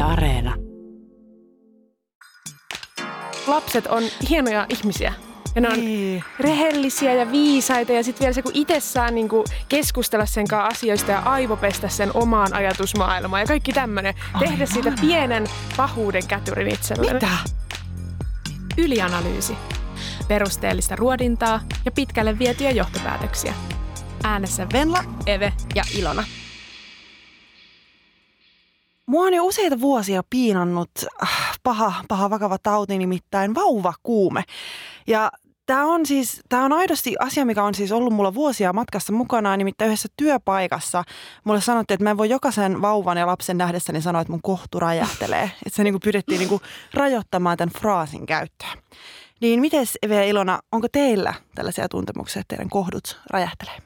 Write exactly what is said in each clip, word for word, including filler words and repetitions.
Areena. Lapset on hienoja ihmisiä. Ja ne on Niin. rehellisiä ja viisaita ja sitten vielä se, kun itse saa niinku keskustella sen kanssa asioista ja aivopestä sen omaan ajatusmaailmaan ja kaikki tämmöinen. Tehdä siitä pienen pahuuden kätyrin itselleen. Mitä? Ylianalyysi. Perusteellista ruodintaa ja pitkälle vietyjä johtopäätöksiä. Äänessä Venla. Eve ja Ilona. Mua on jo useita vuosia piinannut äh, paha, paha vakava tauti, nimittäin vauvakuume. Ja tämä on siis, tämä on aidosti asia, mikä on siis ollut mulla vuosia matkassa mukana, nimittäin yhdessä työpaikassa. Mulle sanottiin, että mä en voi jokaisen vauvan ja lapsen nähdessäni sanoa, että mun kohtu räjähtelee. Että se niinku pyydettiin niinku rajoittamaan tämän fraasin käyttöä. Niin mites Eve ja Ilona, onko teillä tällaisia tuntemuksia, että teidän kohdut räjähtelee?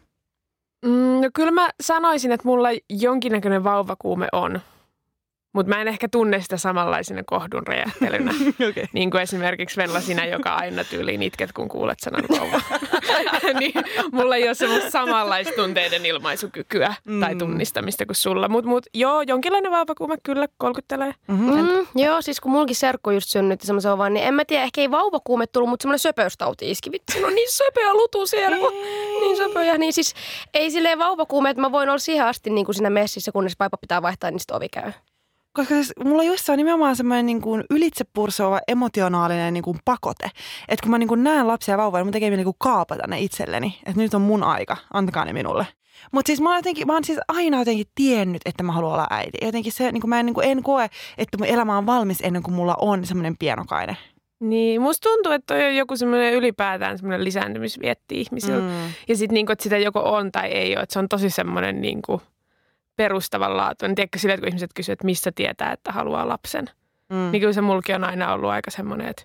Mm, no kyllä mä sanoisin, että mulla jonkinnäköinen vauvakuume on. Mutta mä en ehkä tunne sitä samanlaisena kohdun räjähtelynä. Okay. Niin kuin esimerkiksi Venla sinä, joka aina tyyliin itket, kun kuulet sanan vauva. Niin mulla ei ole semmoista samanlaista tunteiden ilmaisukykyä mm. tai tunnistamista kuin sulla. Mutta mut, joo, jonkinlainen vauvakuume kyllä kolkuttelee. Mm-hmm. Mm, joo, siis kun mulkin serkku just synnytti semmoisen vaan, niin en mä tiedä, ehkä ei vauvakuume tullut, mutta semmoinen söpöystauti iski. Vitsi, no niin söpöä lutuserku. Niin söpöjä. Niin siis ei silleen vauvakuume, että mä voin olla siihen asti niin kuin siinä messissä, kunnes vaipa pitää vaihtaa, niin sitten ovi käy. Koska siis mulla just se on nimenomaan semmoinen niin kuin ylitsepursuava emotionaalinen niin kuin pakote. Että kun mä niin kuin näen lapsia ja vauvoja, mun tekee niin kuin kaapata ne itselleni. Että nyt on mun aika, antakaa ne minulle. Mutta siis mä oon, jotenkin, mä oon siis aina jotenkin tiennyt, että mä haluan olla äiti. Jotenkin se, niin kuin mä en, niin kuin en koe, että mun elämä on valmis ennen kuin mulla on semmoinen pienokainen. Niin, musta tuntuu, että toi on joku semmoinen ylipäätään semmoinen lisääntymisvietti ihmisillä. Mm. Ja sitten niin kuin, että sitä joko on tai ei ole. Että se on tosi semmoinen niin kuin perustavanlaatuinen. Tiedätkö sille, että kun ihmiset kysyvät, että mistä tietää, että haluaa lapsen. Mm. Niin kyllä se mulki on aina ollut aika semmoinen, että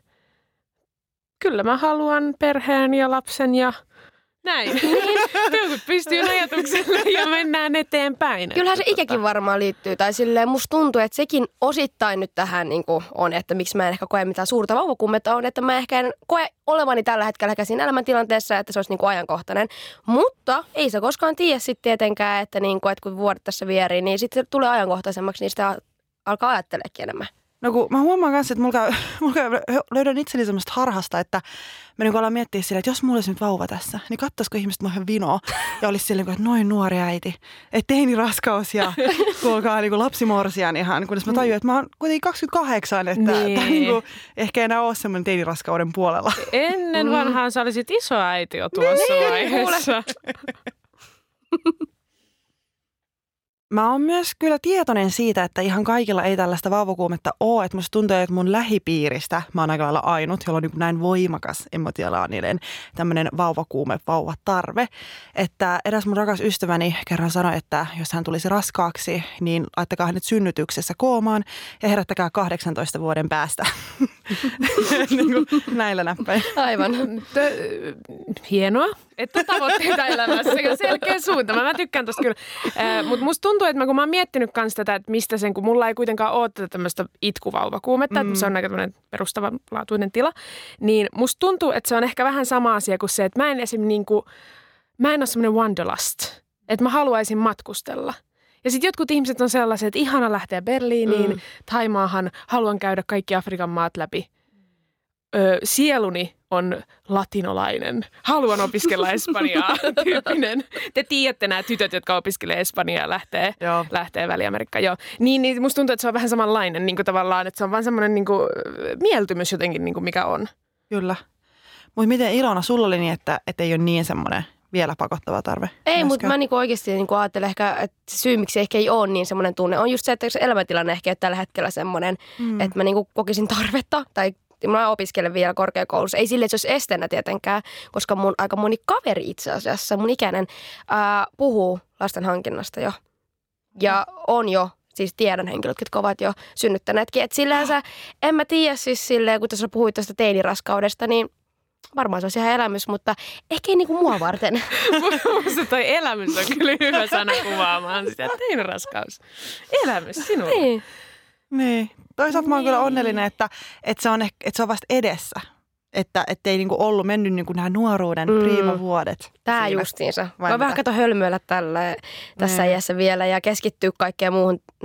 kyllä mä haluan perheen ja lapsen ja näin. Teukut pystyy ajatukselle ja mennään eteenpäin. Kyllähän se ikäkin varmaan liittyy. Tai silleen musta tuntuu, että sekin osittain nyt tähän niin kuin on, että miksi mä en ehkä koe mitään suurta vauvakuumetta on, että mä ehkä en koe olevani tällä hetkellä siinä elämäntilanteessa, että se olisi niin kuin ajankohtainen. Mutta ei se koskaan tiedä sitten tietenkään, että, niin kuin, että kun vuodet tässä vierii, niin sitten se tulee ajankohtaisemmaksi, niin sitä alkaa ajatteleekin enemmän. No kun mä huomaan kanssa, että mulla käy, mulla käy, löydän itseni semmoista harhasta, että me niin alan miettiä sille, että jos mulla olisi nyt vauva tässä, niin katsoisiko ihmiset mua ihan vinoa ja olisi silleen, että noin nuori äiti, että teini-raskaus ja kuulkaa niin lapsimorsian ihan, kunnes mä tajuin, että mä oon kuitenkin kaksikymmentäkahdeksan, että niin. Tämä niin kuin, ehkä enää ole semmoinen teini-raskauden puolella. Ennen vanhaan sä olisit isoäiti jo tuossa niin, vaiheessa. Mä oon myös kyllä tietoinen siitä, että ihan kaikilla ei tällaista vauvakuumetta ole. Että musta tuntuu, että mun lähipiiristä mä oon aika lailla ainut, jolla on niin kuin näin voimakas emotionaalinen tämmöinen vauvakuume, vauvatarve. Että eräs mun rakas ystäväni kerran sanoi, että jos hän tulisi raskaaksi, niin laittakaa hänet synnytyksessä koomaan ja herättäkää kahdeksantoista vuoden päästä. Niin kuin näillä näppäin. Aivan. Hienoa, että on tavoitteita elämässä ja selkeä suunta. Mä tykkään tosta kyllä. Äh, Mutta musta tuntuu, että mä, kun mä oon miettinyt kans tätä, että mistä sen, kun mulla ei kuitenkaan ole tätä tämmöistä itkuvauvakuumetta, mm. että se on aika tämmöinen perustavanlaatuinen tila, niin musta tuntuu, että se on ehkä vähän sama asia kuin se, että mä en esim. Niinku, mä en ole semmoinen wanderlust, että mä haluaisin matkustella. Ja sitten jotkut ihmiset on sellaisia, että ihana lähteä Berliiniin, mm. Taimaahan, haluan käydä kaikki Afrikan maat läpi. Ö, sieluni on latinolainen. Haluan opiskella espanjaa tyyppinen. Te tiedätte nämä tytöt, jotka opiskelee espanjaa ja lähtee, lähtee Väli-Amerikkaan. Joo. Niin, niin musta tuntuu, että se on vähän samanlainen niin kuin tavallaan, että se on vaan semmoinen niin kuin mieltymys jotenkin, niin kuin mikä on. Kyllä. Mutta miten Ilona, sulla oli niin, että, että ei ole niin semmoinen vielä pakottava tarve? Ei, mutta mä niinku oikeasti niinku ajattelen ehkä, että syy, miksi ehkä ei ole niin semmoinen tunne, on just se, että se elämäntilanne ehkä ei tällä hetkellä semmoinen, mm. että mä niinku kokisin tarvetta tai mä opiskelen vielä korkeakoulussa. Ei sille, että se olisi esteenä tietenkään, koska mun aika moni kaveri itse asiassa, mun ikäinen, ää, puhuu lasten hankinnasta jo. Ja on jo, siis tiedän henkilöt, jotka ovat jo synnyttäneetkin. Että sillänsä, en mä tiedä siis silleen, kun tässä puhuit tästä teiniraskaudesta, niin varmaan se olisi ihan elämys, mutta ehkä ei niinku mua varten. Minusta toi elämys on kyllä hyvä sana kuvaamaan sitä. Teiniraskaus. Elämys sinulla. Niin. Niin. Toisaalta mä oon kyllä onnellinen, että, että, se on, että se on vasta edessä. Että ei niinku ollut mennyt niinku nämä nuoruuden mm. priimavuodet. Tää siinä. Justiinsa. Voi vähän kato hölmöillä tällä, tässä iässä vielä ja keskittyä kaikkeen muuhun. No,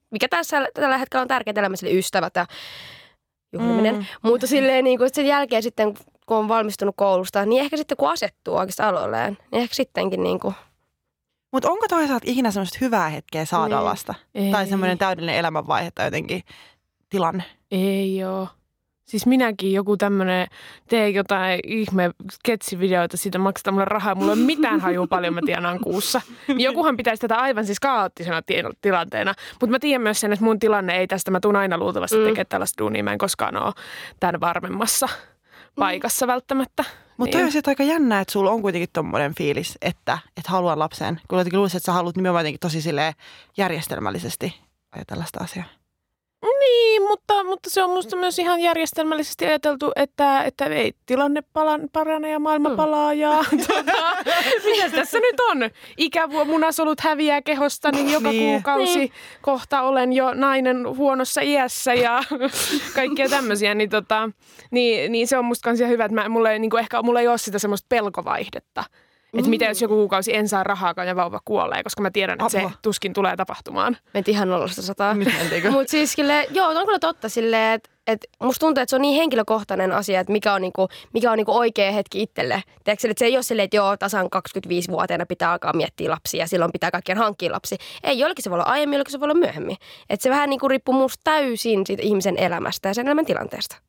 mikä tässä tällä hetkellä on tärkeää elämässä, eli ystävät ja juhliminen. Mm. Mutta silleen niin kuin sen jälkeen sitten, kun on valmistunut koulusta, niin ehkä sitten kun asettuu oikeastaan aloilleen, niin ehkä sittenkin niin kuin. Mutta onko toisaalta ikinä semmoista hyvää hetkeä saada niin. lasta? Ei. Tai semmoinen täydellinen elämänvaihe tai jotenkin tilanne? Ei oo. Siis minäkin joku tämmönen, tee jotain ihme sketsivideoita, siitä maksetaan mulle rahaa. Mulla ei ole mitään hajua paljon mä tienaan kuussa. Jokuhan pitäisi tätä aivan siis kaoottisena tilanteena. Mutta mä tiedän myös sen, että mun tilanne ei tästä. Mä tuun aina luultavasti mm. tekemään tällaista duunia. Mä en koskaan ole tämän varmemmassa paikassa mm. välttämättä. Mutta niin. Toi on aika jännä, että sulla on kuitenkin tommoinen fiilis, että et haluan lapsen. Kun jotenkin luulisin, että sä haluat nimenomaan jotenkin tosi silleen järjestelmällisesti ajatella sitä asiaa. Niin, mutta, mutta se on musta myös ihan järjestelmällisesti ajateltu, että, että ei tilanne palan, parane ja maailma palaa ja tuota, mitäs tässä nyt on? Ikävuo munasolut häviää kehosta, niin joka niin. kuukausi niin. kohta olen jo nainen huonossa iässä ja kaikkia tämmöisiä. Niin, tota, niin, niin se on musta kans ihan hyvä, että mä, mulla, ei, niin kuin ehkä, mulla ei ole sitä semmoista pelkovaihdetta. Että mm. mitä jos joku kuukausi en saa rahaakaan ja vauva kuolee, koska mä tiedän, että Apua. se tuskin tulee tapahtumaan. Mentiin ihan nollasta sataa. Mutta siis silleen, joo, on kyllä totta silleen, että et musta tuntuu, että se on niin henkilökohtainen asia, että mikä on, niinku, mikä on niinku oikea hetki itselle. Tiedätkö, että se ei ole silleen, että joo, tasan kaksikymmentäviisivuotiaana pitää alkaa miettiä lapsia ja silloin pitää kaikkien hankkia lapsi. Ei, jollekin se voi olla aiemmin, jollekin se voi olla myöhemmin. Että se vähän niinku riippuu musta täysin siitä ihmisen elämästä ja sen elämän tilanteesta.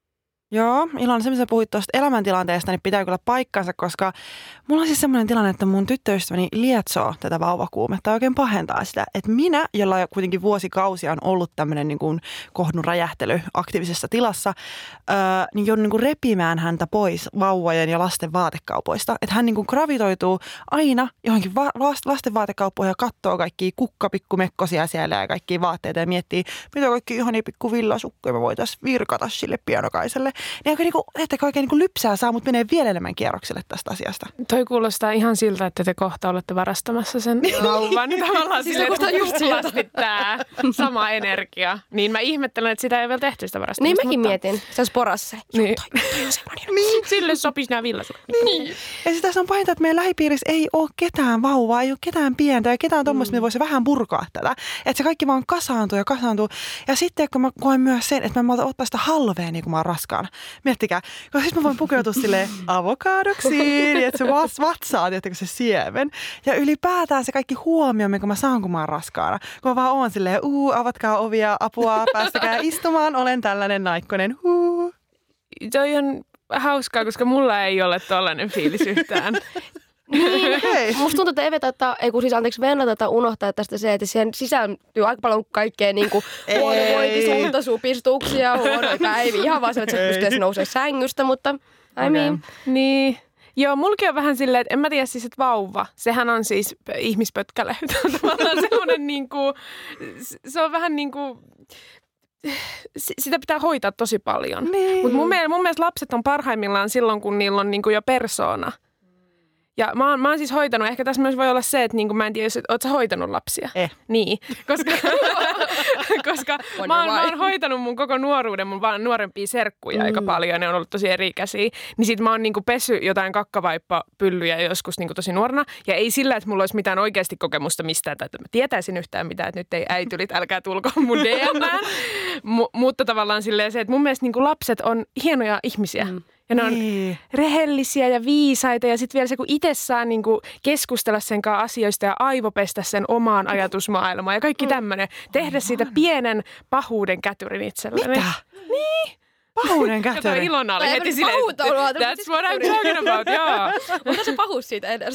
Joo, Ilona, se, mitä puhuit tuosta elämäntilanteesta, niin pitää kyllä paikkansa, koska mulla on siis semmoinen tilanne, että mun tyttöystäväni lietsoo tätä vauvakuumetta ja oikein pahentaa sitä, että minä, jolla kuitenkin vuosikausia on ollut tämmöinen niin kuin kohdun räjähtely aktiivisessa tilassa, öö, niin joudun niin kuin repimään häntä pois vauvojen ja lasten vaatekaupoista. Että hän niin kuin gravitoituu aina johonkin va- lasten vaatekauppoihin ja katsoo kaikkia kukkapikkumekkosia siellä ja kaikkia vaatteita ja miettii, mitä kaikki ihania pikku villasukkoja me voitaisiin virkata sille pienokaiselle. Niin oikein, niinku, että oikein niinku lypsää saa, mutta menee vielä enemmän kierrokselle tästä asiasta. Toi kuulostaa ihan siltä, että te kohta olette varastamassa sen vauvan. Tavallaan siis silleen, että just tämä sama energia. Niin mä ihmettelen, että sitä ei vielä tehty sitä varastamista. Niin mäkin mutta mietin. Se olisi porassa. Niin. niin. Sille sopisi nämä villasukot. Niin. Ja sitten tässä on pahinta, että meidän lähipiirissä ei ole ketään vauvaa, ei ole ketään pientä ja ketään tuommoista, mm. me voisi vähän purkaa tätä. Että se kaikki vaan kasaantuu ja kasaantuu. Ja sitten kun mä koen myös sen, että mä en malta ottaa sitä halvea, niin kun mä oon raskaana. Miettikää, koska sitten mä voin pukeutua silleen avokadoksiin, että se vatsaa, tiettäkö se siemen. Ja ylipäätään se kaikki huomio, minkä mä saan, kun mä oon raskaana. Kun mä vaan oon silleen, uu, avatkaa ovia, apua, päästäkää istumaan, olen tällainen naikkonen, huu. Toi on hauskaa, koska mulla ei ole tollainen fiilis yhtään. Niin, okay. Musta tuntuu, että Eve tätä, ei kun siis anteeksi Venla tätä unohtaa tästä se, että siihen sisältyy aika paljon kaikkea niin kuin huonovointisuutta, supistuksia, huonoja päiviä, ihan vaan se, että se pystyy nousemaan sängystä, mutta I mean. Okay. Niin. Joo, mulki on vähän silleen, että en mä tiedä siis, että vauva, sehän on siis ihmispötkäle. Tavallaan semmoinen niin kuin, se on vähän niin kuin, sitä pitää hoitaa tosi paljon. Niin. Mutta mun, mun mielestä lapset on parhaimmillaan silloin, kun niillä on niin kuin jo persoona. Ja mä oon, mä oon siis hoitanut, ehkä tässä myös voi olla se, että niin kuin mä en tiedä, jos oot sä hoitanut lapsia? Eh. Niin, koska, koska mä, oon, mä oon hoitanut mun koko nuoruuden, mun vaan nuorempia serkkuja mm. aika paljon, ne on ollut tosi eri-ikäisiä. Niin sit mä oon niin kuin pessy jotain kakkavaippapyllyjä joskus niin kuin tosi nuorena. Ja ei sillä, että mulla olisi mitään oikeasti kokemusta mistään, tai että mä tietäisin yhtään mitään, että nyt ei äitylit, älkää tulko mun D M:ään. M- mutta tavallaan silleen se, että mun mielestä niin kuin lapset on hienoja ihmisiä. Mm. Ja ne on niin rehellisiä ja viisaita ja sitten vielä se, kun itse saa niinku keskustella sen kanssa asioista ja aivopestä sen omaan ajatusmaailmaan ja kaikki tämmöinen. Tehdä siitä pienen pahuuden kätyrin itselleni. Mitä? Niin. Pahuuden kätyrin? Kato, Ilona oli heti silleen, that's what I'm talking about, joo. Mutta se pahuus siitä edes.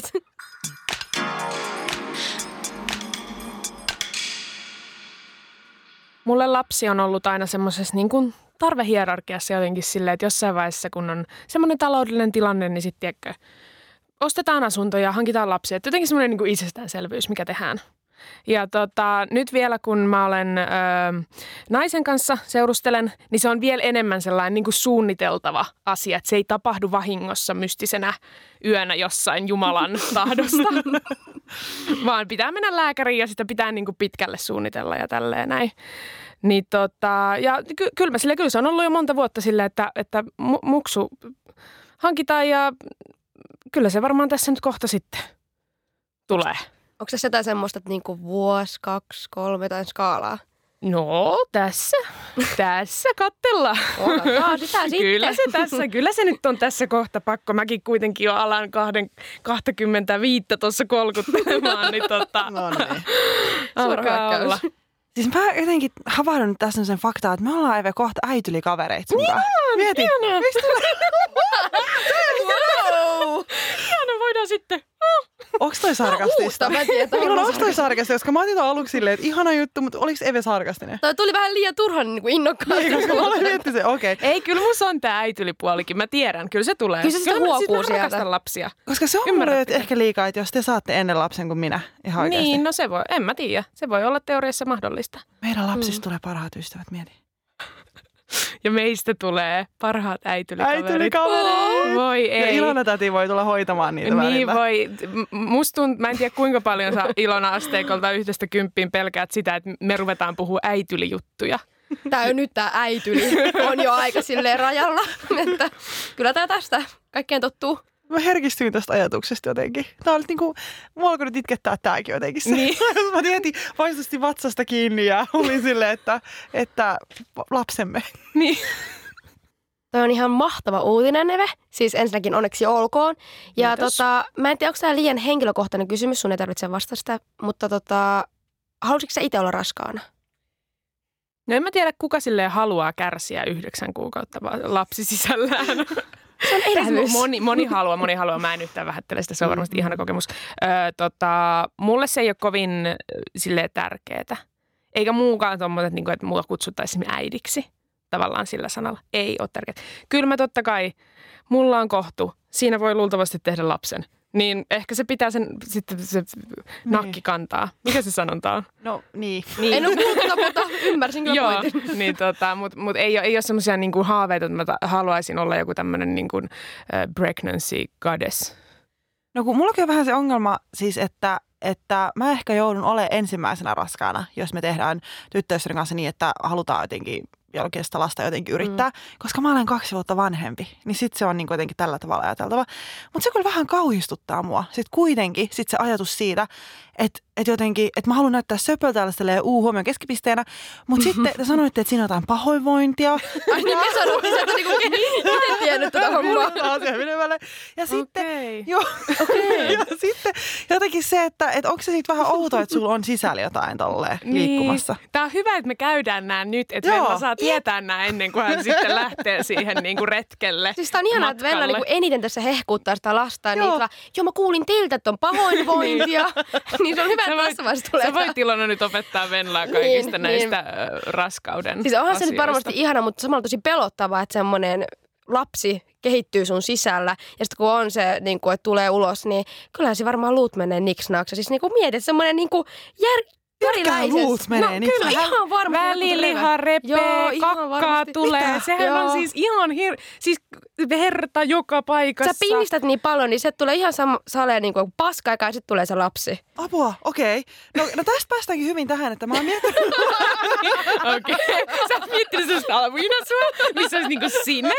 Mulle lapsi on ollut aina semmoisessa niin kuin tarvehierarkiassa jotenkin silleen, että jossain vaiheessa, kun on semmoinen taloudellinen tilanne, niin sitten tiedätkö, ostetaan asunto ja hankitaan lapsia. Että jotenkin semmoinen niin kuin itsestäänselvyys, mikä tehdään. Ja tota, nyt vielä, kun mä olen ö, naisen kanssa seurustelen, niin se on vielä enemmän sellainen niin kuin suunniteltava asia, että se ei tapahdu vahingossa mystisenä yönä jossain Jumalan tahdosta, vaan pitää mennä lääkäriin ja sitä pitää niin kuin pitkälle suunnitella ja tälleen näin. Niin tota, ja ky- kyllä mä sille, kyllä se on ollut jo monta vuotta silleen, että, että mu- muksu hankitaan ja kyllä se varmaan tässä nyt kohta sitten tulee. Onko tässä jotain semmoista, että niinku vuosi, kaksi, kolme tai skaalaa? No, tässä. Tässä katsellaan. Odotetaan sitä sitten. Kyllä se tässä, kyllä se nyt on tässä kohta pakko. Mäkin kuitenkin jo alan kahden, kaksikymmentäviisi tuossa kolkuttelemaan, niin tota... No niin. Alkaa olla. Siis mä jotenkin havahdun nyt tässä sen faktaa, että me ollaan Eve kohta äityli-kavereita sun kanssa. Mieti. Ihanaa. Miksi tulee? Wow. Ihanaa, voidaan sitten. Onks toi sarkastista? Uutta, mä en tiedä, että Niin, on onks toi sarkastista? Koska mä otin ton aluksi silleen, että ihana juttu, mutta oliks Eve sarkastinen? Toi tuli vähän liian turhan niin kuin innokkaasti. Ei, koska mä olen miettinyt se, okei. Okay. Ei, kyllä musta on tää äitylipuolikin. Mä tiedän, kyllä se tulee. Kyllä se sitten huokuu siis mä sieltä. rakastan lapsia. Koska se on mulle ehkä liikaa, että jos te saatte ennen lapsen kuin minä, ihan oikeasti. Niin, no se voi, en mä tiedä. Se voi olla teoriassa mahdollista. Meidän lapsista mm. tulee parhaat ystävät, mieti. Ja meistä tulee parhaat äitylikaverit. Äitylikaverit! Voi ei. Ja Ilona täti voi tulla hoitamaan niitä Niin välillä. voi. Musta tunt, mä en tiedä kuinka paljon sä Ilona asteikolta yhdestä kymppiin pelkäät sitä, että me ruvetaan puhua äitylijuttuja. Tää on nyt tää äityli on jo aika silleen rajalla, että kyllä tää tästä kaikkeen tottuu. Mä herkistyin tästä ajatuksesta jotenkin. Tää oli niinku, mua alkoi nyt itkettää tääkin jotenkin. Se. Niin. Mä tietin vaistusti vatsasta kiinni ja olin silleen, että, että lapsemme. Niin. Toi on ihan mahtava uutinen, Eve. Siis ensinnäkin onneksi olkoon. Ja Kiitos. tota, mä en tiedä, onko tämä liian henkilökohtainen kysymys, sun ei tarvitse vastata sitä, mutta tota, halusitko sä itse olla raskaana? No en mä tiedä, kuka silleen haluaa kärsiä yhdeksän kuukautta lapsi sisällään. Se on elämys. Moni, moni haluaa, moni haluaa. Mä en yhtään vähättele sitä, se on varmasti ihana kokemus. Öö, tota, mulle se ei ole kovin silleen tärkeetä. Eikä muukaan tommoset, niin kuin, että mua kutsuttaisiin äidiksi. Tavallaan sillä sanalla. Ei ole tärkeää. Kyllä mä totta kai, mulla on kohtu. Siinä voi luultavasti tehdä lapsen. Niin ehkä se pitää sen sitten se nakki kantaa. Mikä se sanonta on? No niin. Niin. En ole kuullut, mutta ymmärsin kyllä Joo, pointin. niin tota, mutta mut ei, ei ole semmoisia niinku haaveita, että mä ta- haluaisin olla joku tämmöinen niinku, uh, pregnancy goddess. No kun mullakin on vähän se ongelma siis, että, että mä ehkä joudun olemaan ensimmäisenä raskaana, jos me tehdään tyttöystävän kanssa niin, että halutaan jotenkin biologista lasta jotenkin yrittää, mm. koska mä olen kaksi vuotta vanhempi, niin sit se on niin jotenkin tällä tavalla ajateltava. Mutta se kyllä vähän kauhistuttaa mua. Sitten kuitenkin sit se ajatus siitä, että et jotenkin, että mä haluan näyttää söpöltä tällaiselle uu huomion keskipisteenä, mutta sitten te sanoitte, että siinä on jotain pahoinvointia. Ai niin me sanottiin, että niinku miten tiennyt tätä hommaa. Ja sitten, Okei. joo, okay. ja sitten jotenkin se, että et onko se sitten vähän outoa, että sulla on sisällä jotain tolleen liikkumassa. Niin. Tää on hyvä, että me käydään nää nyt, että Joo. Venla saa tietää nää ennen kuin hän sitten lähtee siihen niinku retkelle. Siis tää on ihanaa, että Venla niinku eniten tässä hehkuuttaa sitä lasta. Joo. Niin, vaan, joo, mä kuulin teiltä, että on pahoinvointia. Niin se on hyvä, että tässä vaiheessa tulee. Sä voit Ilona nyt opettaa Venlaa kaikista niin, näistä niin. raskauden Siis onhan asioista. se nyt varmasti ihana, mutta samalla tosi pelottavaa, että semmoinen lapsi kehittyy sun sisällä. Ja sitten kun on se, niin kuin, että tulee ulos, niin kyllähän se varmaan luut menee niksnaaksi. Siis niin kuin mietit, semmoinen niin kuin jär... Järkään luut menee no, niksnaaksi. kyllä, ihan varmasti. Väliliha repee, kakkaa tulee. Mitä? Sehän Joo. on siis ihan hir... siis verta joka paikassa. Sä pingistät niin paljon, niin se tulee ihan sam- saleen niin kuin paskaa ja sitten tulee se lapsi. Apua, okei. Okay. No, no tästä päästäänkin hyvin tähän, että mä oon miettinyt. Okei. Okay. Sä oot miettinyt sellaista almuinasua, missä olisi niinku sinä.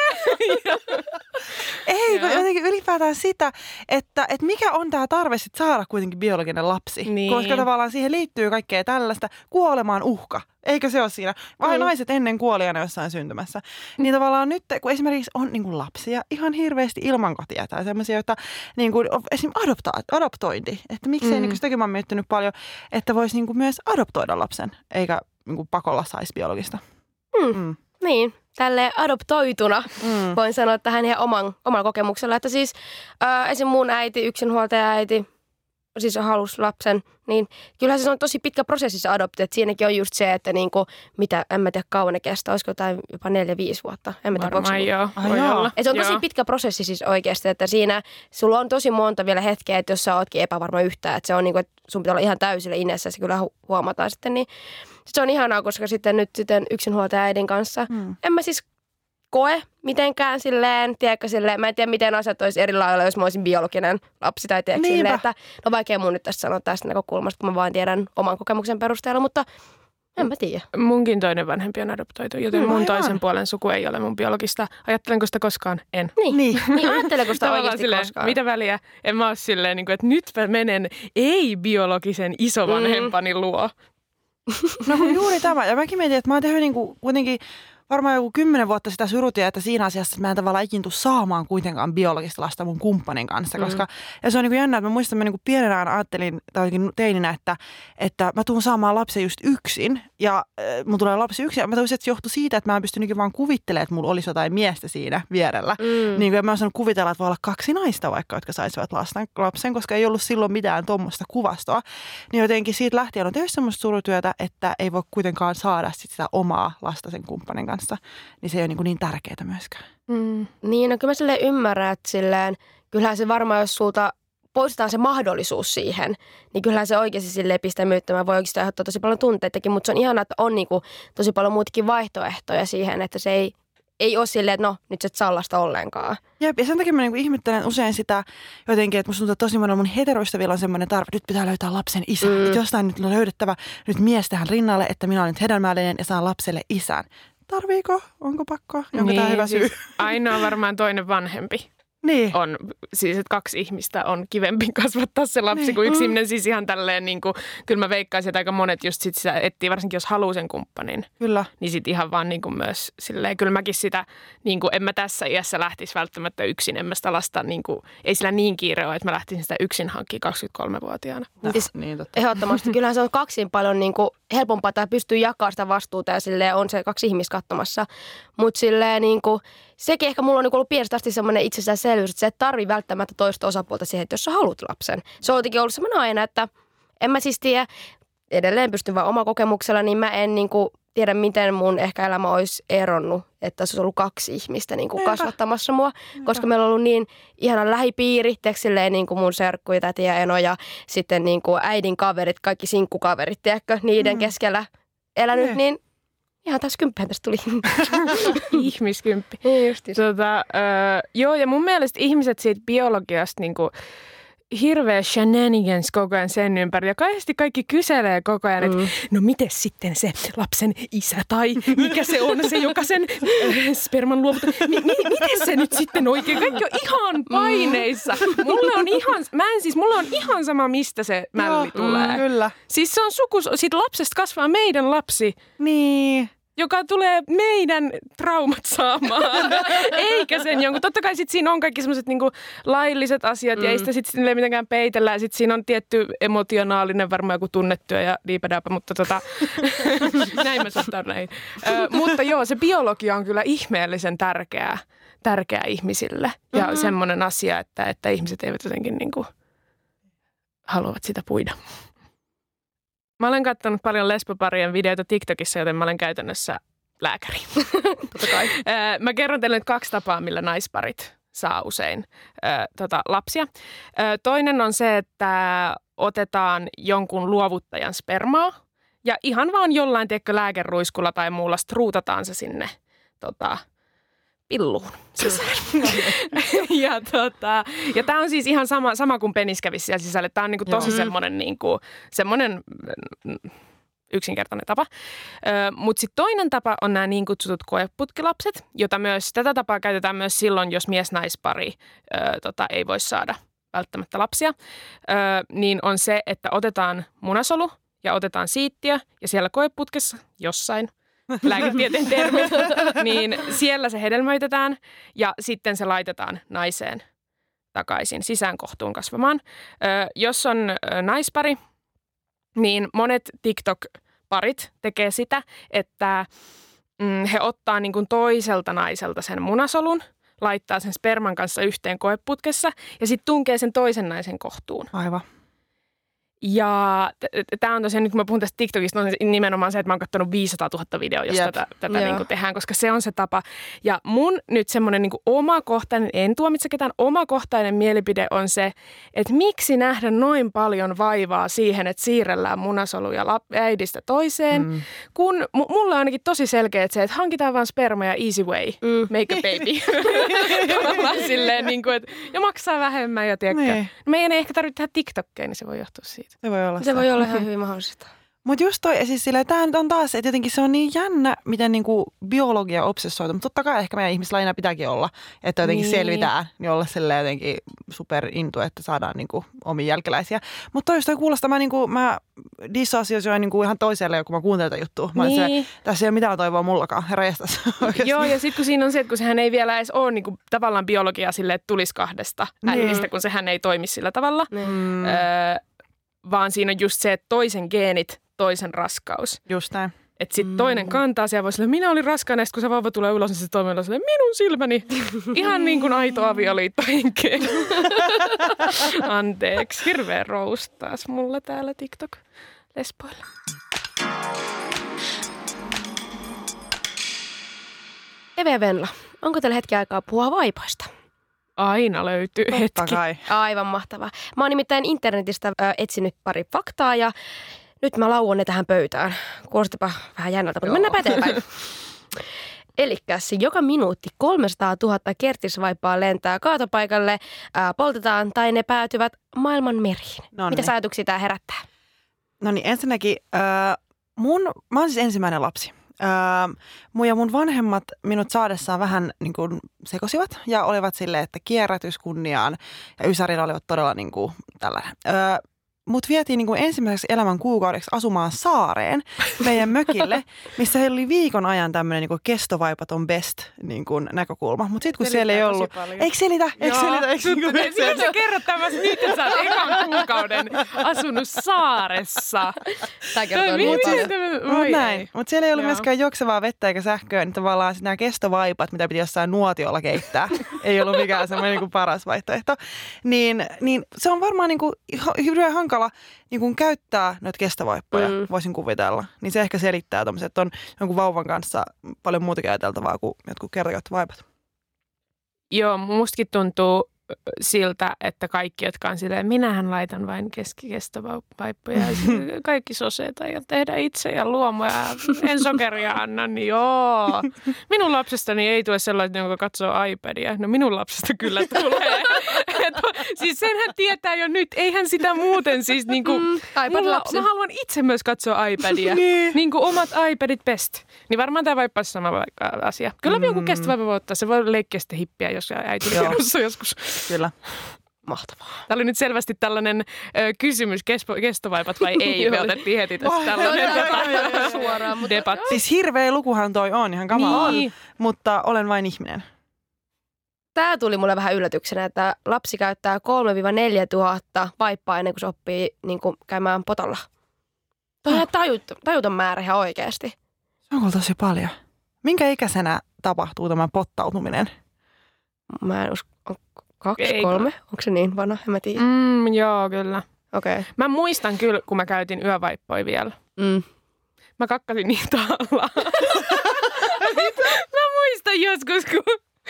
Ei, kun Joo. jotenkin ylipäätään sitä, että, että mikä on tämä tarve sit saada kuitenkin biologinen lapsi. Niin. Koska tavallaan siihen liittyy kaikkea tällaista. Kuolemaan uhka. Eikö se ole siinä? Vai Mm. naiset ennen kuoliaana jossain syntymässä. Niin tavallaan nyt, kun esimerkiksi on niin kuin lapsia ihan hirveästi ilman kotia tai semmoisia, että niin kuin, esimerkiksi adopta- adoptointi. Että miksei, mm. niin kuin sitäkin mä oon miettinyt paljon, että voisi niin kuin myös adoptoida lapsen, eikä niin kuin pakolla saisi biologista. Mm. Mm. Niin, tälleen adoptoituna Mm. voin sanoa tähän ihan oman, oman kokemuksella, että siis äh, esim. Mun äiti, yksinhuoltaja äiti, siis halusi lapsen, niin kyllähän se on tosi pitkä prosessi se adoptio, että siinäkin on just se, että niinku, mitä, en mä tiedä kauan ne kestää, olisiko jotain jopa neljä, viisi vuotta, en mä tiedä, voiko se- Varmaan joo, Ai voi joo. olla. Et se on tosi Joo. pitkä prosessi siis oikeasti, että siinä sulla on tosi monta vielä hetkeä, että jos sä ootkin epävarma yhtään, että se on niinku, että sun pitää olla ihan täysillä inessä, se kyllä hu- huomataan sitten, niin sit se on ihanaa, koska sitten nyt sitten yksinhuoltaja äidin kanssa, Mm. en mä siis koe mitenkään silleen, tiedätkö silleen, mä en tiedä miten asiat olisi eri lailla, jos mä olisin biologinen lapsi tai tiedätkö Niinpä. silleen, että no vaikea mun nyt tässä sanoa tästä näkökulmasta, kun mä vaan tiedän oman kokemuksen perusteella, mutta en mä tiedä. Munkin toinen vanhempi on adoptoitu, joten Mm, mun aivan. toisen puolen suku ei ole mun biologista. Ajattelenko sitä koskaan? En. Niin, Niin. niin ajatteleko sitä Tavallaan oikeasti silleen, koskaan? mitä väliä? En mä ole silleen, niin kuin, että nyt mä menen ei-biologisen isovanhempani luo. No kun juuri tämä. Ja mäkin mietin, että mä oon tehnyt niinku kuitenkin varmaan joku kymmenen vuotta sitä surutietä siinä asiassa, että mä en tavallaan ikin tuu saamaan kuitenkaan biologista lasta mun kumppanin kanssa. Koska, mm. ja se on niin jännä, että mä muistan, että mä niin pienenä ajattelin, tai teininä, että, että mä tuun saamaan lapsen just yksin. Ja äh, mun tulee lapsi yksin. Ja mä tajusin, että se johtui siitä, että mä en pysty nykyään vaan kuvittelemaan, että mulla olisi jotain miestä siinä vierellä. Mm. Niin kuin mä oon saanut kuvitella, että voi olla kaksi naista vaikka, jotka saisivat lasten, lapsen, koska ei ollut silloin mitään tuommoista kuvastoa. Niin jotenkin siitä lähtien on tehnyt semmoista surutyötä, että ei voi kuitenkaan saada sit sitä omaa lasta sen kumppanin kanssa. Niin se ei ole niin, niin tärkeää myöskään. Mm. Niin, no kyllä mä silleen ymmärrän, että silleen, kyllähän se varmaan, jos sulta poistetaan se mahdollisuus siihen, niin kyllähän se oikeasti silleen pistää myyttämään. Voi oikeasti aiheuttaa tosi paljon tunteitakin, mutta se on ihanaa, että on niinku tosi paljon muutakin vaihtoehtoja siihen, että se ei, ei ole silleen, että no, nyt sä et saa lasta ollenkaan. Jep, ja sen takia mä niinku ihmettelen usein sitä jotenkin, että musta tuntuu, että tosi monen mun heteroista on semmoinen tarve, nyt pitää löytää lapsen isä. Mm. Nyt jostain nyt on löydettävä nyt mies tähän rinnalle, että minä olen nyt hedelmällinen ja saan lapselle isän. Tarviiko? Onko pakko? Onko niin, tämä hyvä syy? Siis ainoa varmaan toinen vanhempi. Niin. On, siis että kaksi ihmistä on kivempi kasvattaa se lapsi niin. kuin yksi ihminen. Siis ihan tälleen, niin kuin, kyllä mä veikkaisin, että aika monet just sit sitä etsii, varsinkin jos haluaa sen kumppanin. Kyllä. Niin sit ihan vaan niin kuin myös silleen, kyllä mäkin sitä, niin kuin en mä tässä iässä lähtisi välttämättä yksin. En mä sitä lasta, niin kuin, ei sillä niin kiire ole, että mä lähtisin sitä yksin hankkimaan kaksikymmentäkolmevuotiaana. No, siis, niin, totta. Ehdottomasti. Kyllähän se on kaksin paljon niin kuin helpompaa tai pystyy jakamaan sitä vastuuta ja silleen on se kaksi ihmistä katsomassa. Mutta silleen niin kuin, sekin ehkä mulla on ollut pienestä asti semmoinen itsestäänselvyys, että se ei tarvitse välttämättä toista osapuolta siihen, että jos sä haluat lapsen. Se on jotenkin ollut semmoinen aina, että en mä siis tiedä, edelleen pystyn vaan oma kokemuksella, niin mä en niin kuin tiedä, miten mun ehkä elämä olisi eronnut, että olisi ollut kaksi ihmistä niin kuin kasvattamassa mua, Eipä. koska meillä on ollut niin ihana lähipiiri, silleen niin kuin mun serkku ja täti ja eno ja sitten niin kuin äidin kaverit, kaikki sinkkukaverit, tiedätkö, niiden mm. keskellä elänyt, ne. niin ihan taas kymppihän tästä tuli. Ihmiskymppi. Niin justiin. Tota, äh, joo, ja mun mielestä ihmiset siitä biologiasta niinku hirveä shenanigans koko ajan sen ympärillä. Ja kahdesti kaikki kyselee koko ajan, että mm. no miten sitten se lapsen isä tai mikä se on se, joka sen äh, sperman luovuttaa. M- m- miten se nyt sitten oikein? Kaikki on ihan paineissa. Mulle on ihan, mä en siis, mulla on ihan sama, mistä se mälli Joo, tulee. Mm, kyllä. Siis se on sukus, siitä lapsesta kasvaa meidän lapsi. Niin. Joka tulee meidän traumat saamaan, eikä sen jonkun. Totta kai sit siinä on kaikki semmoiset niinku lailliset asiat mm. ja ei sitä sitten mitenkään peitellä. Ja sitten siinä on tietty emotionaalinen varmaan joku tunnettyö ja liipädäpä, mutta tota, näin mä saattaa näin. Ö, mutta joo, se biologia on kyllä ihmeellisen tärkeää, tärkeää ihmisille. Ja mm-hmm. semmoinen asia, että, että ihmiset eivät jotenkin niinku haluavat sitä puida. Mä olen katsonut paljon lesboparien videoita TikTokissa, joten mä olen käytännössä lääkäri. Totta kai. Mä kerron teille nyt kaksi tapaa, millä naisparit saa usein äh, tota, lapsia. Äh, toinen on se, että otetaan jonkun luovuttajan spermaa ja ihan vaan jollain tiedätkö, lääkeruiskulla tai muulla struutataan se sinne tota, pilluun sisään. ja tota, ja tämä on siis ihan sama, sama kuin penis kävisi siellä sisällä. Tämä on niinku tosi semmoinen niinku, semmoinen yksinkertainen tapa. Mutta sitten toinen tapa on nämä niin kutsutut koeputkilapset, jota myös, tätä tapaa käytetään myös silloin, jos mies-naispari ö, tota, ei voi saada välttämättä lapsia. Ö, niin on se, että otetaan munasolu ja otetaan siittiö ja siellä koeputkessa jossain lääketieteen termit, niin siellä se hedelmöitetään ja sitten se laitetaan naiseen takaisin sisään kohtuun kasvamaan. Ö, jos on ö, naispari, niin monet TikTok-parit tekee sitä, että mm, he ottaa niin kuin toiselta naiselta sen munasolun, laittaa sen sperman kanssa yhteen koeputkessa ja sitten tunkee sen toisen naisen kohtuun. Aivan. Ja tämä on tosiaan, nyt kun mä puhun tästä TikTokista, on nimenomaan se, että mä oon katsonut viisisataatuhatta videoa, jos Jep. tätä, tätä niin kuin tehdään, koska se on se tapa. Ja mun nyt semmoinen niin kuin omakohtainen, en tuomitse ketään, omakohtainen mielipide on se, että miksi nähdä noin paljon vaivaa siihen, että siirrellään munasoluja äidistä toiseen, mm. kun m- mulla on ainakin tosi selkeä se, että hankitaan vaan sperma ja easy way, mm. make a baby. Tavallaan silleen, niin kuin, että, ja maksaa vähemmän ja tiedäkö. Meidän ei ehkä tarvitse tehdä TikTokkeja, niin se voi johtua siitä. Se voi olla Se voi olla ihan hyvin mahdollista. Mutta just toi, siis silleen, tää nyt on taas, että jotenkin se on niin jännä, miten niinku biologia obsessoitu, mutta totta kai ehkä meidän ihmislajina pitääkin olla, että jotenkin Niin. selvitään, niin olla silleen jotenkin superintu, että saadaan niinku omia jälkeläisiä. Mutta toi, toi kuulostaa, mä, niinku, mä dissosioin niinku ihan toiselle, kun mä kuuntelin tätä juttua. Mä Niin. niin. Tässä ei ole mitään toivoa mullakaan, herra jestas. Joo, ja sitten kun siinä on se, että kun sehän ei vielä edes ole niinku, tavallaan biologiaa silleen, että tulisi kahdesta äidistä, Niin. kun sehän ei toimi sillä tavalla. Mm, Öö, vaan siinä on just se, että toisen geenit, toisen raskaus. just näin. Että sitten toinen kantaa siellä voi silleen, minä olin raskaana, ja sit kun se vauva tulee ulos, niin se toinen on silleen, minun silmäni. Ihan niin kuin aito avioliitto henkeen. Anteeksi, hirveä roust taas mulla täällä TikTok-lesboilla. Eve ja Venla, onko teillä hetki aikaa puhua vaipoista? Aina löytyy Totta hetki. kai. Aivan mahtavaa. Mä oon nimittäin internetistä ö, etsinyt pari faktaa ja nyt mä lauon ne tähän pöytään. Kuulostipa vähän jännältä, mutta mennäänpä eteenpäin. Elikkäs joka minuutti kolmesataatuhatta kertisvaippaa lentää kaatopaikalle, ää, poltetaan tai ne päätyvät maailman meriin. Nonni. Mitä ajatuksia tää herättää? No niin, ensinnäkin äh, mun, mä oon siis ensimmäinen lapsi. Äh, mun ja mun vanhemmat minut saadessaan vähän niin kuin sekosivat ja olivat silleen, että kierrätys kunniaan ja ysärillä olivat todella niin kuin tällainen. Äh, Mut vietiin niin kuin ensimmäiseksi elämän kuukaudeksi asumaan saareen meidän mökille, missä heillä oli viikon ajan tämmöinen niin kuin kestovaipaton best niin kuin näkökulma. Mutta sitten kun siellä ei ollut... Eikö selitä? Eikö selitä? Eikö niin kuin Mitä sä kerrot tämmöistä nyt, että sä oot ekan kuukauden asunut saaressa? Tää kertoo Toi, niin miten paljon. tämä- Mut voi näin. ei. Mutta siellä ei ollut Joo. myöskään juoksevaa vettä eikä sähköä, niin tavallaan sit nämä kestovaipat, mitä piti jossain nuotiolla keittää, ei ollut mikään semmoinen niinku paras vaihtoehto. Niin, niin se on varmaan niinku hirveän hankala niinku käyttää noita kestovaippoja, Mm. voisin kuvitella. Niin se ehkä selittää tommoset, että on jonkun vauvan kanssa paljon muuta ajateltavaa kuin jotkut kertakäyttövaipat. Joo, mustakin tuntuu siltä, että kaikki, jotka on silleen, minähän laitan vain keskikestovaippoja ja sitten kaikki soseita ja tehdä itse ja luomuja ja en sokeria anna, niin joo. Minun lapsestani ei tule sellainen, joka katsoo iPadia. No minun lapsesta kyllä tulee. Et, siis senhän tietää jo nyt, eihän sitä muuten siis niinku, Mm, mulla, iPad-lapsi. mä haluan itse myös katsoa iPadia. Niin. Niin kuin omat iPadit best. Niin varmaan tämä vaippa sama vaikka asia. Kyllä mm. joku kestävä voi ottaa. Se voi leikkiä sitten hippiä, jos äiti Joo. kerrossa joskus. Kyllä. Mahtavaa. Tämä oli nyt selvästi tällainen ö, kysymys, kespo, kestovaipat vai ei. Me otettiin heti tästä Oi, tällainen joo, joo, joo, joo. Suoraan, mutta debatti. Siis hirveä lukuhan toi on, ihan kamala Niin. on, mutta olen vain ihminen. Tämä tuli mulle vähän yllätyksenä, että lapsi käyttää kolme neljä tuhatta vaippaa ennen kuin se oppii niin kuin käymään potolla. Toi on ihan tajut, tajuton määrä ihan oikeasti. Se on kyllä tosi paljon. Minkä ikäisenä tapahtuu tämä pottautuminen? Mä en usko, on kaksi, Ei. kolme? Onko se niin vanha? En mä tiedä. Mm, joo, kyllä. Okei. Okay. Mä muistan kyllä, kun mä käytin yövaippoja vielä. Mm. Mä kakkasin niitä alla. Mä muistan joskus, kun...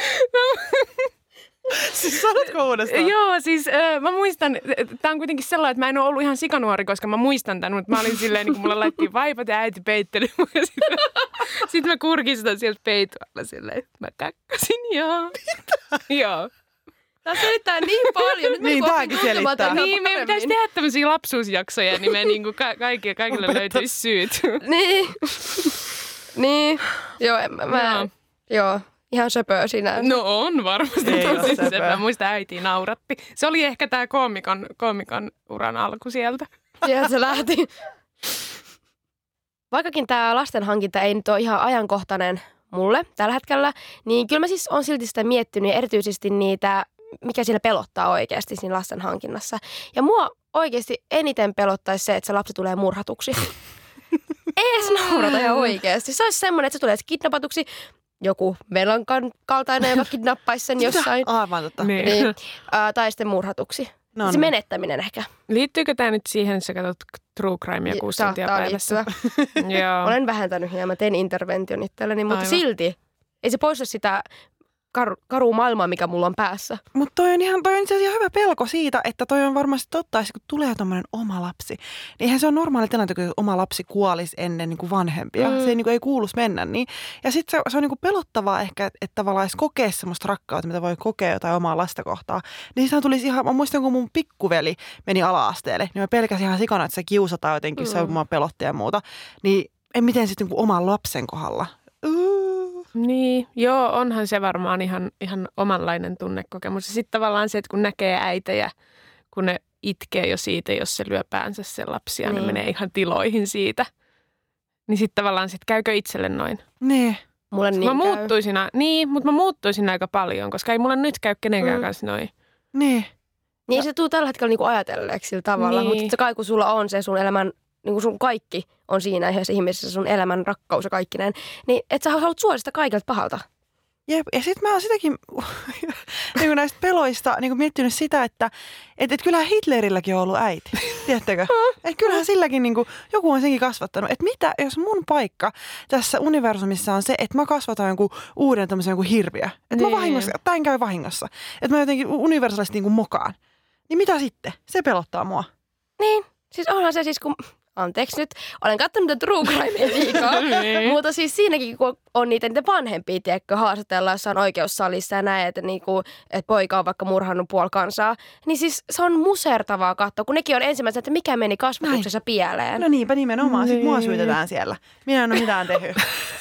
Siis sanotko uudestaan? Joo, siis äh, mä muistan, tää on kuitenkin sellainen, että mä en ole ollut ihan sikanuori, koska mä muistan tämän, mutta mä olin silleen, niin kun mulla laittiin vaipat ja äiti peitteli mua. Ja sitten sit mä kurkistan sieltä peitualla silleen, että mä kakkasin, joo. Joo. Tämä selittää niin paljon. Nyt mä Niin, niinku opin tääkin tuntemaan selittää. tämän Niin, me paremmin. pitäisi tehdä tämmöisiä lapsuusjaksoja, niin me niinku ka- kaikille, kaikille löytyisi syyt. Niin. niin. Joo, en, mä, mä Joo. joo. Ihan söpöä sinä. No on varmasti Ei oo tosi sepä. sepä. Mä muistan, äiti nauratti. Se oli ehkä tää koomikon, koomikon uran alku sieltä. Sieltä se lähti. Vaikkakin tämä lasten hankinta ei nyt ole ihan ajankohtainen mulle tällä hetkellä, niin kyllä mä siis on silti sitä miettinyt ja erityisesti niitä, mikä siellä pelottaa oikeasti siinä lasten hankinnassa. Ja mua oikeasti eniten pelottaisi se, että se lapsi tulee murhatuksi. Ei edes naurata ihan oikeasti. Se olisi semmoinen, että se tulee kidnappatuksi. Joku Velan kaltainen, joka kidnappaisi sen jossain. Aivan totta. Niin. Niin, ää, tai sitten murhatuksi. No Se niin. menettäminen ehkä. Liittyykö tämä nyt siihen, että sä katsot True Crimea kuusi tuntia Saattaa päivässä? liittyä. Joo. Olen vähentänyt ja mä teen intervention itselleni, mutta Aivan. silti ei se poista sitä karu, karu maailmaa, mikä mulla on päässä. Mutta toi on ihan, toi on itse asiassa hyvä pelko siitä, että toi on varmasti totta, että kun tulee tommoinen oma lapsi, niin eihän se ole normaali tilanne, kun oma lapsi kuolisi ennen niin kuin vanhempia. Mm. Se ei, niin kuin, ei kuuluisi mennä niin. Ja sitten se, se on niin kuin pelottavaa ehkä, että, että tavallaan edes kokea semmoista rakkautta, mitä voi kokea jotain omaa lasta kohtaan. Niin sitä tulisi ihan, mä muistan, kun mun pikkuveli meni ala-asteelle, niin mä pelkäsin ihan sikana, että se kiusataan jotenkin, mm. se on pelotti ja muuta. Niin en miten sitten niin oman lapsen kohdalla. Uh. Niin, joo, onhan se varmaan ihan, ihan omanlainen tunnekokemus. Ja sitten tavallaan se, että kun näkee äitejä, kun ne itkee jo siitä, jos se lyö päänsä se lapsi ja niin. ne menee ihan tiloihin siitä. Niin sitten tavallaan sit käykö itselle noin? Niin. Mulle niin mä käy. muuttuisin, niin, mutta mä muuttuisin aika paljon, koska ei mulle nyt käy kenenkään mm. kanssa noin. Niin. Niin se tuu tällä hetkellä niinku ajatelleeksi sillä tavalla, niin. mutta se kai kun sulla on se sun elämän, niin sun kaikki on siinä yhdessä ihmisessä, sun elämän rakkaus ja kaikkinen, niin et sä haluat suosista kaikilta pahalta. Jep, ja sitten mä oon sitäkin niin näistä peloista niin miettinyt sitä, että et, et kyllähän Hitlerilläkin on ollut äiti, tiedättekö? Et kyllähän silläkin niin kuin, joku on senkin kasvattanut. Että mitä, jos mun paikka tässä universumissa on se, että mä kasvatan jonkun uuden tämmöisen jonkun hirviö. Että mä vahingossa, tai en käy vahingossa. Että mä jotenkin universaalisesti niin kuin mokaan. Niin mitä sitten? Se pelottaa mua. Niin, siis onhan se siis kun... Anteeksi nyt, olen katsonut niitä True Crimea liikaa, mutta siis siinäkin, kun on niitä, niitä vanhempia, tiedätkö, haastatellaan jossain oikeussalissa ja näet, että, niinku, että poika on vaikka murhannut puoli kansaa, niin siis se on musertavaa katsoa, kun nekin on ensimmäisenä, että mikä meni kasvatuksessa Näin. pieleen. No niinpä nimenomaan, sitten mua syytetään siellä. Minä en ole mitään tehnyt.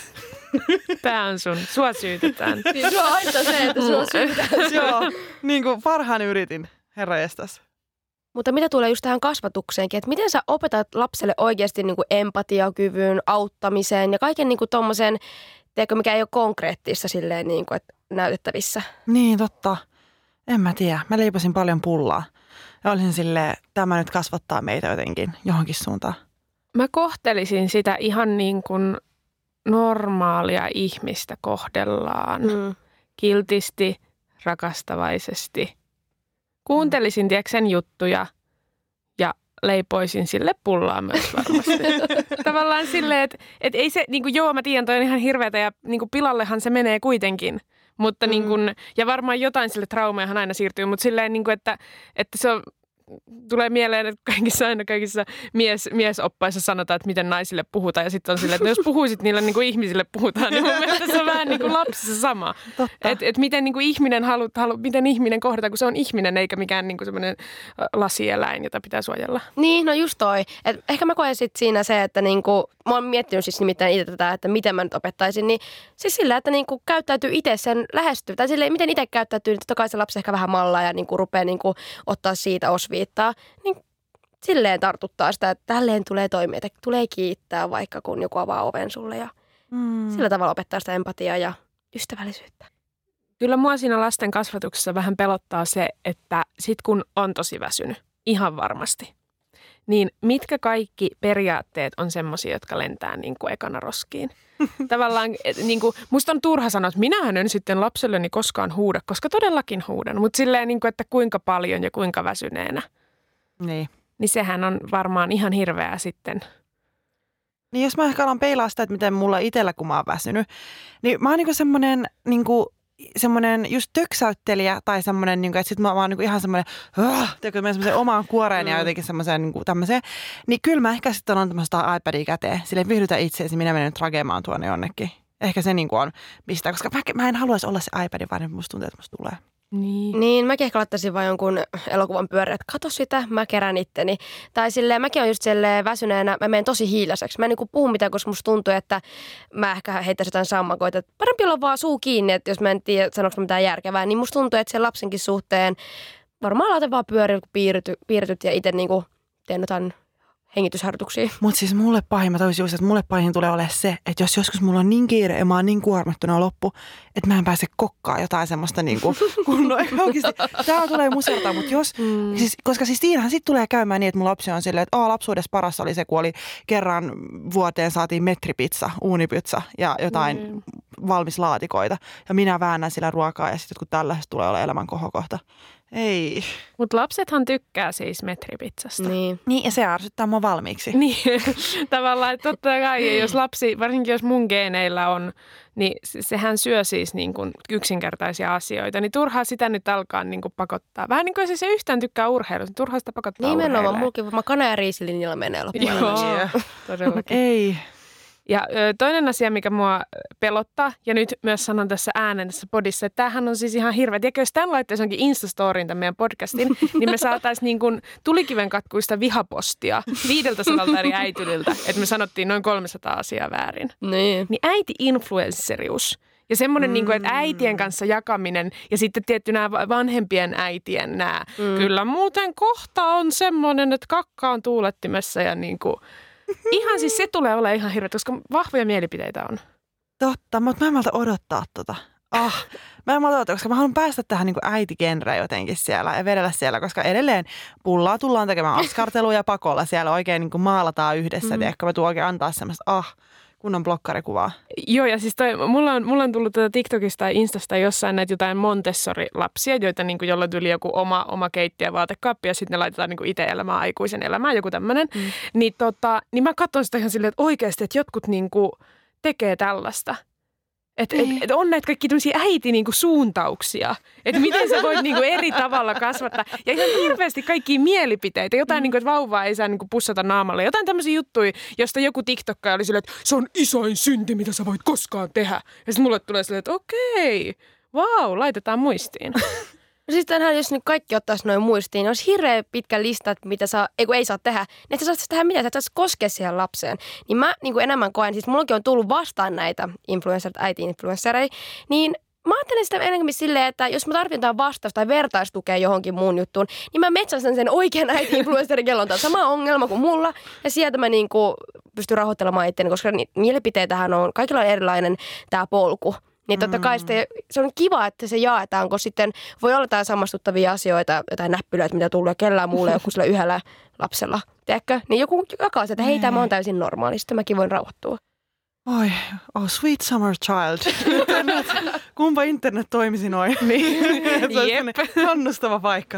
Tämä on sun, sua syytetään. Niin sua haittaa se, että sua syytetään. Joo, niin kuin parhaan yritin, herra jestas. Mutta mitä tulee just tähän kasvatukseenkin, että miten sä opetat lapselle oikeasti niin kuin empatiakyvyn, auttamiseen ja kaiken niin kuin tommosen, tiedätkö, mikä ei ole konkreettista silleen niin kuin, että näytettävissä? Niin, totta. En mä tiedä. Mä leiposin paljon pullaa. Ja olisin silleen, tämä nyt kasvattaa meitä jotenkin johonkin suuntaan. Mä kohtelisin sitä ihan niin kuin normaalia ihmistä kohdellaan. Mm. Kiltisti, rakastavaisesti. Kuuntelisin, tiedätkö, sen juttuja ja leipoisin sille pullaa myös varmasti. Tavallaan silleen, että et ei se, niin kuin joo, mä tiedän, toi on ihan hirveätä ja niin kuin pilallehan se menee kuitenkin. Mutta mm. niin kuin, ja varmaan jotain sille traumeahan aina siirtyy, mutta silleen, niin kuin, että, että se on, tulee mieleen, että kaikissa aina kaikissa mies, miesoppaissa sanotaan, että miten naisille puhutaan. Ja sitten on silleen, että no jos puhuisit niille niin kuin ihmisille puhutaan, niin mun mielestä se on vähän niin kuin lapsissa sama. Että et miten niin kuin ihminen halu, halu, miten ihminen kohdataan, kun se on ihminen eikä mikään niin kuin semmoinen lasieläin, jota pitää suojella. Niin, no just toi. Et ehkä mä koen sitten siinä se, että niinku, mä oon miettinyt siis nimittäin itse tätä, että miten mä nyt opettaisin. Niin siis sillä, että niinku käyttäytyy itse sen lähestyy. Tai silleen, miten itse käyttäytyy, niin totta kai se lapsi ehkä vähän mallaa ja niinku rupeaa niinku ottaa siitä osviittaa. Niin silleen tartuttaa sitä, että tälleen tulee toimia, että tulee kiittää vaikka kun joku avaa oven sulle ja mm. sillä tavalla opettaa sitä empatiaa ja ystävällisyyttä. Kyllä mua siinä lasten kasvatuksessa vähän pelottaa se, että sit kun on tosi väsynyt, ihan varmasti, niin mitkä kaikki periaatteet on semmoisia, jotka lentää niin kuin ekana roskiin. Tavallaan niin kuin, musta on turha sanoa, että minähän en sitten lapselleni koskaan huuda, koska todellakin huudan, mutta silleen, niin kuin, että kuinka paljon ja kuinka väsyneenä. Niin. Niin sehän on varmaan ihan hirveää sitten. Niin jos mä ehkä alan peilaa sitä, että miten mulla itsellä, kun mä oon väsynyt, niin mä oon niinku semmoinen niinku, semmoinen just töksäyttelijä tai semmoinen, niinku, että sit mä oon niinku ihan semmoinen, teekö mä semmoisen omaan kuoreen ja jotenkin semmoiseen niinku tämmöiseen. Niin kyllä mä ehkä sitten on tämmöistä iPadia käteen, silleen viihdytä itseäsi, minä menen nyt rakemaan tuonne jonnekin. Ehkä se niinku on mistä, koska mä, mä en haluaisi olla se iPadin, vaan musta tuntuu, että musta tulee. Niin. niin, mäkin ehkä laittaisin vaan jonkun elokuvan pyörä, että kato sitä, mä kerään itteni. Tai silleen, mäkin on just silleen väsyneenä, mä menen tosi hiljaiseksi. Mä en niin puhu mitään, koska musta tuntuu, että mä ehkä heittäisin jotain sammakoita. Että parempi olla vaan suu kiinni, että jos mä en tiedä, sanoinko mä mitään järkevää. Niin musta tuntuu, että sen lapsenkin suhteen varmaan laitan vaan pyöriä, kun piirryt, piirryt ja itse niin teen jotain hengitysharjoituksia. Mutta siis mulle pahin, mä toisin just, että mulle pahin tulee olemaan se, että jos joskus mulla on niin kiire ja mä oon niin kuormittuna loppu, että mä en pääse kokkaan jotain semmoista niin kuin kunnon. Oikeasti, tää tulee musertaa, mutta jos, mm. siis, koska siis siinähän sit tulee käymään niin, että mun lapsi on silleen, että lapsuudessa paras oli se, kun oli kerran vuoteen saatiin metripizza, uunipizza ja jotain mm. valmis laatikoita. Ja minä väännän sillä ruokaa ja sitten kun tällaisesta tulee olla elämän kohokohta. Ei. Mutta lapsethan tykkää siis metripizzasta. Niin. Niin, ja se ärsyttää mua valmiiksi. Niin, tavallaan, että totta kai, jos lapsi, varsinkin jos mun geeneillä on, niin sehän syö siis niin kuin yksinkertaisia asioita, niin turhaa sitä nyt alkaa niin kuin pakottaa. Vähän niin kuin se, se yhtään tykkää urheilusta, turhaa sitä pakottaa Nimenomaan, mulkin mä kana- ja riisilinjalla menee loppuun. Joo, todellakin. Ei. Ja ö, toinen asia, mikä mua pelottaa, ja nyt myös sanon tässä äänen tässä podissa, että tämähän on siis ihan hirveä. Tiedätkö, jos tämän laittaisi onkin Instastoriin tämän meidän podcastin, niin me saataisiin niin kuin tulikiven katkuista vihapostia viideltä sadalta eri äityliltä, että me sanottiin noin kolmesataa asiaa väärin. Niin. Niin äiti-influensserius. Ja semmoinen, mm. niin kuin, että äitien kanssa jakaminen ja sitten tietty nämä vanhempien äitien nämä. Mm. Kyllä muuten kohta on semmoinen, että kakka on tuulettimessa ja niin kuin, ihan siis se tulee olemaan ihan hirveä, koska vahvoja mielipiteitä on. Totta, mutta mä en malta odottaa tota. Ah, mä en malta odottaa, koska mä haluan päästä tähän niin kuin äitigenreen jotenkin siellä ja vedellä siellä, koska edelleen pullaa tullaan tekemään askarteluja pakolla siellä oikein niin kuin maalataan yhdessä. Mm. Tiedätkö, mä tuun oikein antaa semmoista, ah, kunnon blokkarikuvaa. Joo, ja siis toi, mulla, on, mulla on tullut tätä TikTokista tai Instasta jossain näitä jotain Montessori-lapsia, joita niin kuin, jolla tuli joku oma, oma keittiö ja vaatekaappi, ja sitten ne laitetaan niin kuin itse elämään, aikuisen elämään, joku tämmöinen. Mm. Niin, tota, niin mä katson sitä ihan silleen, että oikeasti, että jotkut niin kuin, tekee tällaista. Että et, et on näitä kaikki tämmöisiä äiti-suuntauksia, että miten sä voit niinku eri tavalla kasvattaa. Ja ihan hirveästi kaikkia mielipiteitä. Jotain, mm. niinku, että vauvaa ei saa niinku pussata naamalle. Jotain tämmöisiä juttuja, josta joku TikTokka oli silleen, että se on isoin synti, mitä sä voit koskaan tehdä. Ja sitten mulle tulee silleen, että okei, vau, laitetaan muistiin. No siis tänään, jos nyt kaikki ottaisi noin muistiin, niin olisi hirveän pitkä lista, että mitä saa, ei kun ei saa tehdä. Niin että sä saat tehdä mitä, että sä saat koskea siihen lapseen. Niin mä niin kuin enemmän koen, siis mullakin on tullut vastaan näitä influencereita, äiti-influencereita, niin mä ajattelen sitä enemmän silleen, että jos mä tarvitsen jotain vastausta tai vertaistukea johonkin muun juttuun, niin mä metsästän sen oikean äiti-influencerin, kello on tämä sama ongelma kuin mulla. Ja sieltä mä niin kuin pystyn rahoittelemaan itseäni, koska mielipiteitähän on, kaikilla on erilainen tämä polku. Niin totta kai sitten, se on kiva, että se jaetaan, kun sitten voi olla jotain samastuttavia asioita, jotain näppylöitä, mitä tulee kellään muulle joku sillä yhdellä lapsella. Tiedätkö? Niin joku jakaa se, että hei, tämä on täysin normaali, sitten mäkin voin rauhoittua. Oi, oh sweet summer child. Internet, kumpa internet toimisi noin. Niin. Jep. Kannustava paikka.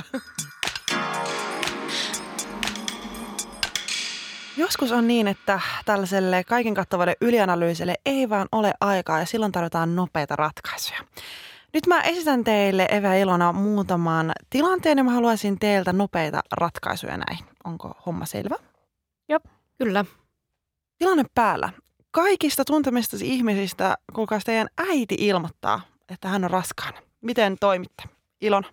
Joskus on niin, että tällaiselle kaiken kattavalle ylianalyysille ei vaan ole aikaa ja silloin tarvitaan nopeita ratkaisuja. Nyt mä esitän teille, Eve ja Ilona, muutaman tilanteen ja mä haluaisin teiltä nopeita ratkaisuja näihin. Onko homma selvä? Joo, kyllä. Tilanne päällä. Kaikista tuntemistasi ihmisistä, kuulkaas teidän äiti ilmoittaa, että hän on raskaana. Miten toimitte? Ilona?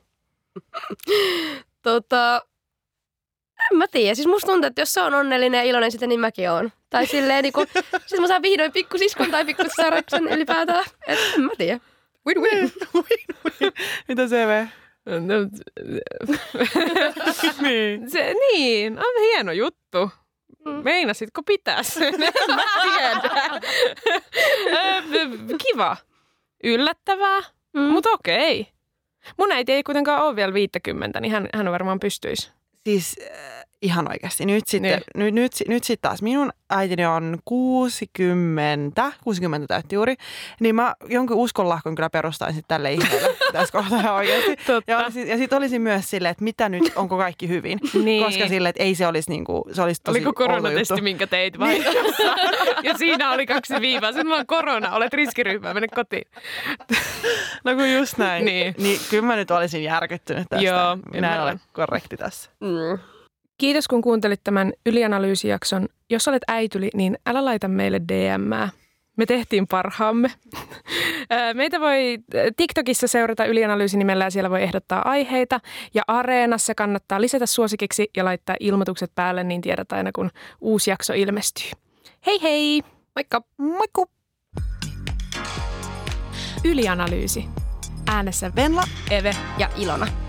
tota... En mä tiedä. Siis musta tuntuu, että jos se on onnellinen ja iloinen sitä, niin mäkin oon. Tai silleen niin kuin, siis mä saan vihdoin pikkusiskon tai pikkusisaruksen ylipäätään. Et en mä tiedä. Win-win. Win-win. Mitä se vee? niin. Se, niin, on hieno juttu. Meinasitko pitäisi? Mä tiedän. Kiva. Yllättävää, mm. mutta okei. Mun äiti ei kuitenkaan ole vielä viittäkymmentä, niin hän, hän varmaan pystyisi. Siis äh, ihan oikeasti. Nyt sitten, niin. nyt, nyt, nyt sitten taas minun äitini on kuusikymmentä, kuusikymmentä täytti juuri, niin mä jonkin uskonlahkon kyllä perustain sitten tälle ihmeelle tässä kohtaa ihan oikeasti. Totta. Ja, ja sitten olisin myös silleen, että mitä nyt, onko kaikki hyvin. Niin. Koska silleen, että ei se olisi niin kuin, se olisi tosi oliko koronatesti, minkä teit vaihdossa? Ja siinä oli kaksi viivaa. Sinulla on korona, olet riskiryhmää, mene kotiin. No kun just näin. Niin. Niin kyllä mä nyt olisin järkyttynyt tästä. Joo, minä en ole korrekti tässä. Mm. Kiitos kun kuuntelit tämän ylianalyysijakson. Jos olet äityli, niin älä laita meille D M:ää. Me tehtiin parhaamme. Meitä voi TikTokissa seurata Ylianalyysi-nimellä ja siellä voi ehdottaa aiheita. Ja Areenassa kannattaa lisätä suosikiksi ja laittaa ilmoitukset päälle, niin tiedät aina kun uusi jakso ilmestyy. Hei hei! Moikka! Moikku! Ylianalyysi. Äänessä Venla, Eve ja Ilona.